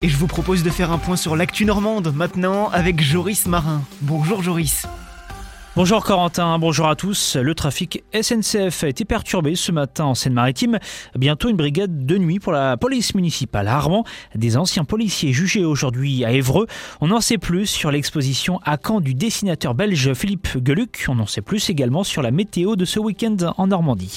Et je vous propose de faire un point sur l'actu normande maintenant avec Joris Marin. Bonjour Joris. Bonjour Corentin, bonjour à tous. Le trafic SNCF a été perturbé ce matin en Seine-Maritime. Bientôt une brigade de nuit pour la police municipale à Armand. Des anciens policiers jugés aujourd'hui à Évreux. On en sait plus sur l'exposition à Caen du dessinateur belge Philippe Geluck. On en sait plus également sur la météo de ce week-end en Normandie.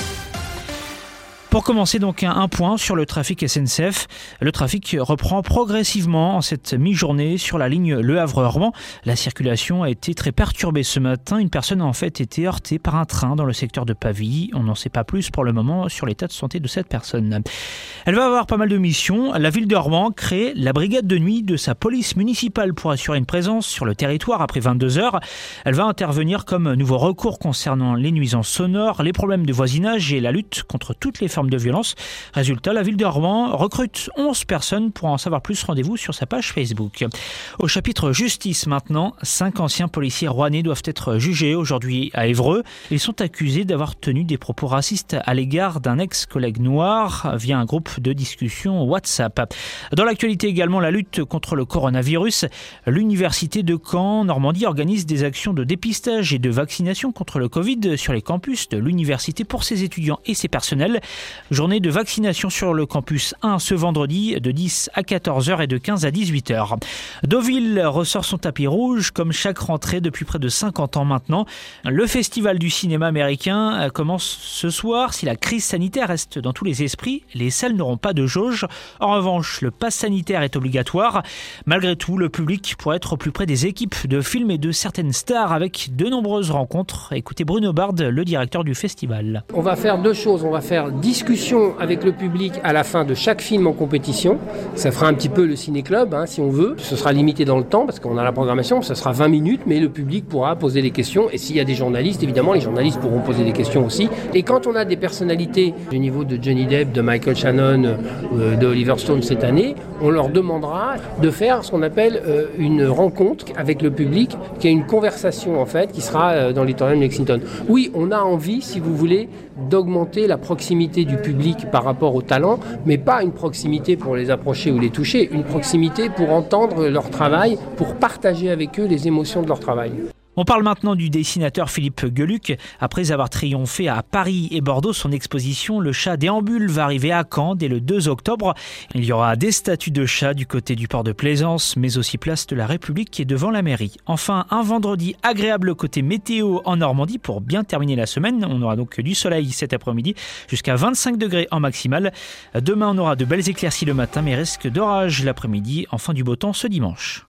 Pour commencer donc un point sur le trafic SNCF. Le trafic reprend progressivement en cette mi-journée sur la ligne Le Havre-Rouen. La circulation a été très perturbée ce matin. Une personne a en fait été heurtée par un train dans le secteur de Pavilly. On n'en sait pas plus pour le moment sur l'état de santé de cette personne. Elle va avoir pas mal de missions. La ville de Rouen crée la brigade de nuit de sa police municipale pour assurer une présence sur le territoire après 22 heures. Elle va intervenir comme nouveau recours concernant les nuisances sonores, les problèmes de voisinage et la lutte contre toutes les formes de violence. Résultat, la ville de Rouen recrute 11 personnes. Pour en savoir plus, rendez-vous sur sa page Facebook. Au chapitre justice maintenant, 5 anciens policiers rouennais doivent être jugés aujourd'hui à Évreux. Ils sont accusés d'avoir tenu des propos racistes à l'égard d'un ex-collègue noir via un groupe de discussion WhatsApp. Dans l'actualité également, la lutte contre le coronavirus. L'université de Caen, Normandie, organise des actions de dépistage et de vaccination contre le Covid sur les campus de l'université pour ses étudiants et ses personnels. Journée de vaccination sur le campus 1 ce vendredi de 10 à 14h et de 15 à 18h. Deauville ressort son tapis rouge comme chaque rentrée depuis près de 50 ans maintenant. Le festival du cinéma américain commence ce soir. Si la crise sanitaire reste dans tous les esprits, les salles n'auront pas de jauge. En revanche, le pass sanitaire est obligatoire. Malgré tout, le public pourrait être au plus près des équipes de films et de certaines stars avec de nombreuses rencontres. Écoutez Bruno Bard, le directeur du festival. On va faire deux choses. On va faire discussion avec le public à la fin de chaque film en compétition. Ça fera un petit peu le ciné-club, si on veut. Ce sera limité dans le temps parce qu'on a la programmation. Ça sera 20 minutes, mais le public pourra poser des questions. Et s'il y a des journalistes, évidemment, les journalistes pourront poser des questions aussi. Et quand on a des personnalités du niveau de Johnny Depp, de Michael Shannon, de Oliver Stone cette année, on leur demandera de faire ce qu'on appelle une rencontre avec le public, qui est une conversation en fait, qui sera dans l'auditorium Lexington. Oui, on a envie, si vous voulez, d'augmenter la proximité du public par rapport aux talents, mais pas une proximité pour les approcher ou les toucher, une proximité pour entendre leur travail, pour partager avec eux les émotions de leur travail. On parle maintenant du dessinateur Philippe Geluck. Après avoir triomphé à Paris et Bordeaux, son exposition Le Chat déambule va arriver à Caen dès le 2 octobre. Il y aura des statues de chats du côté du port de Plaisance, mais aussi place de la République qui est devant la mairie. Enfin, un vendredi agréable côté météo en Normandie pour bien terminer la semaine. On aura donc du soleil cet après-midi jusqu'à 25 degrés en maximale. Demain, on aura de belles éclaircies le matin, mais risque d'orage l'après-midi. Enfin, du beau temps ce dimanche.